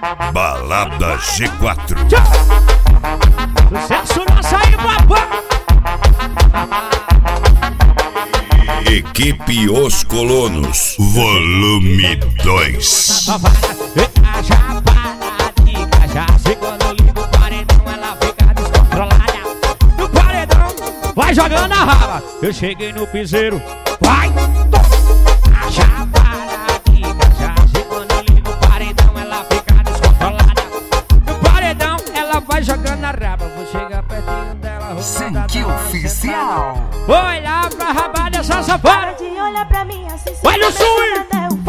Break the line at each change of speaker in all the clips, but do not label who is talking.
Balada G4.
Sucesso nosso aí, papai.
Equipe Os Colonos, volume 2.
Já para de cajar. Quando eu ligo o paredão, ela fica descontrolada. No paredão, vai jogando a raba. Eu cheguei no piseiro, vai. Já para de cajar. Quando eu ligo o paredão, ela fica descontrolada. No paredão, ela vai jogando a raba. Vou chegar pertinho dela,
Sangue oficial.
vou olhar pra raba dessa safada.
De olhar pra mim assim,
Olha o swing.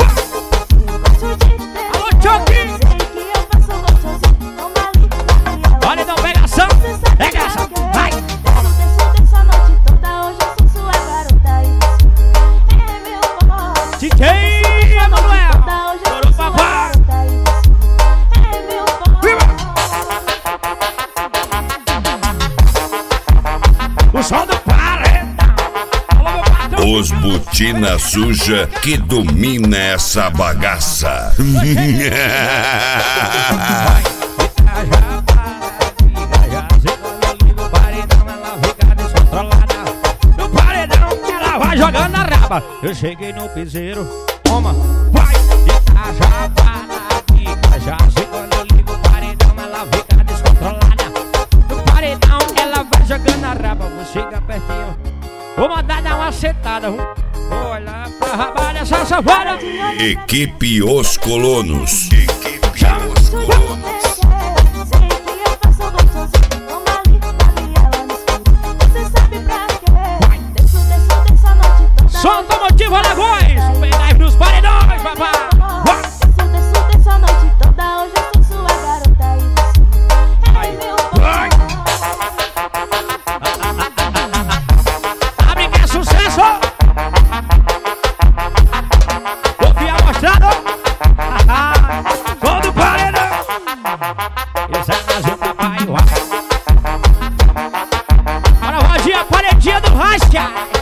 Alô, Choquinho. Olha, não, pegação. Pegação, vai. DJ Emanuel. Chorou, papai. O som do paredão. Alô, meu patrão.
Os botina suja que domina essa bagaça.
No paredão, ela vai jogando a raba. Eu cheguei no piseiro, toma, vai. Já para de cajar. Quando eu ligo o paredão, ela fica descontrolada. No paredão, ela vai jogando a raba. Vou chegar pertinho, vou mandar dar uma setada. Vou olhar pra raba dessa safada.
Equipe Os Colonos. Equipe Os Colonos.
Solta o motivo, Alagoas! Um pendrive nos paredões, papai!
Desço a noite toda, hoje eu sou sua garota e você é meu
Vai! Abre que é sucesso! Vou fiar mostrado! Som do paredão! Esse é mais um papai! Bora, Roginha, paredinha do Rasca!